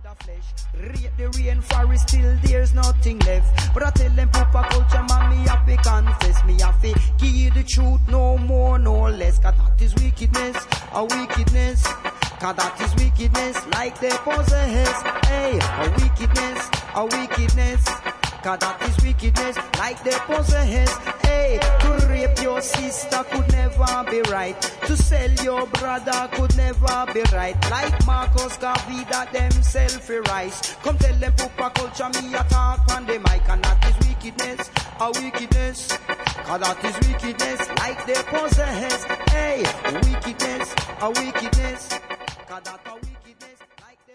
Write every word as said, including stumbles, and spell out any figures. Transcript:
the flesh. Rape the rainforest till there's nothing left. But I tell them Pupa culture man, me have to confess. Me have to give you the truth, no more, no less. Cause that is wickedness, a wickedness. Cause that is wickedness, like they possess. Hey, a wickedness, a wickedness. Cause that is wickedness, like they possess. Hey, to rape your sister could never be right. To sell your brother could never be right. Like Marcus Garvey that themself rise. Come tell them Pupa culture me a talk on the mic. And that is wickedness, a wickedness. Cause that is wickedness, like they possess. Hey, wickedness, a wickedness. Cause that a